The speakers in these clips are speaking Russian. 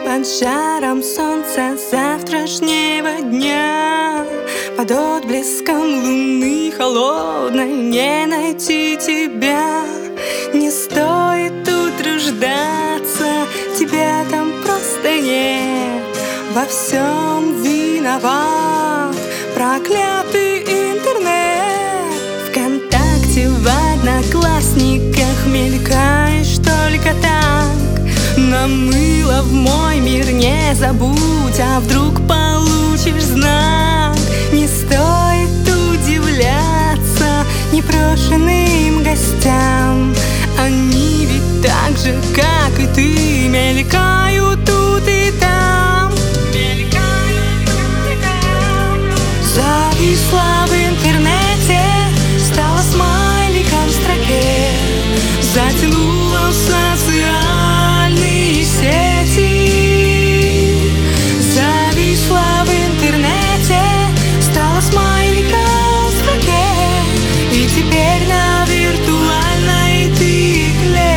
под жаром солнца завтрашнего дня, под отблеском луны холодной не найти тебя. Не стоит утруждаться, тебя там просто нет. Во всем виноват проклятый интернет. ВКонтакте, в Одноклассниках мелькаешь только так. Но мыло в мой мир не забудь, а вдруг получишь знак. Не стоит удивляться непрошенным гостям, они ведь так же, как и ты, мелькают тут и там. Зависла в интернете, стала смайликом в строке, затянула в социальные сети. Зависла в интернете, стала смайликом в строке, и теперь на виртуальной тыкле.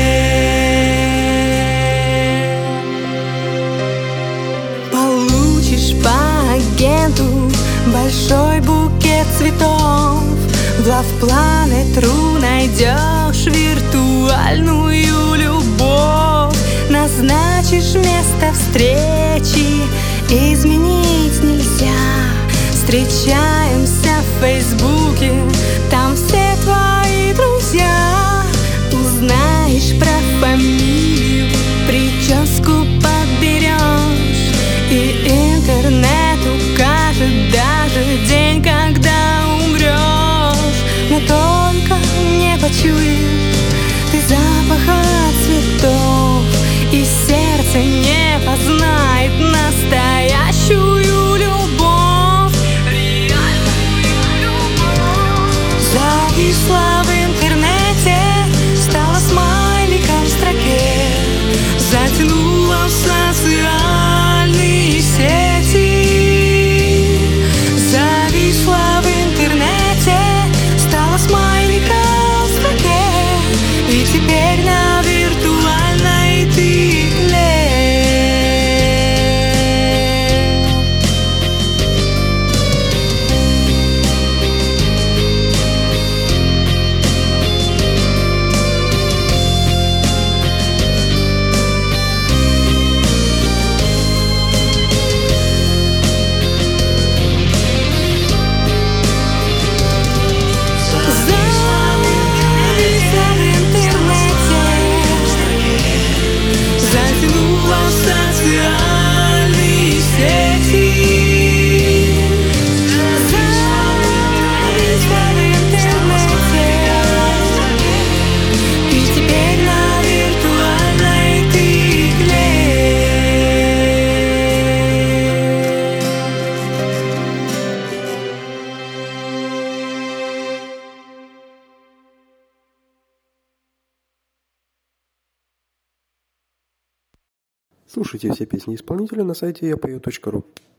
Получишь по агенту большой букет цветов, в Love.Planet.ru найдешь виртуальную любовь. Назначишь место встречи, изменить нельзя. Встречаемся в Фейсбуке, там все твои друзья. Узнаешь про фамилию, прическу подберешь, и интернет укажет даже день, когда умрешь. Но только не почуешь ты запаха цветов, и сердце не познает настоящую любовь, реальную любовь. Зависла в интернете, стала смайликом в строке, затянула в социальные сети. Зависла в интернете, стала смайликом в строке, и теперь на виртуальной тыкле. Социальные сети. Зависла в интернете, и теперь на виртуальной тыкле. Слушайте все песни исполнителя на сайте yapeo.ru.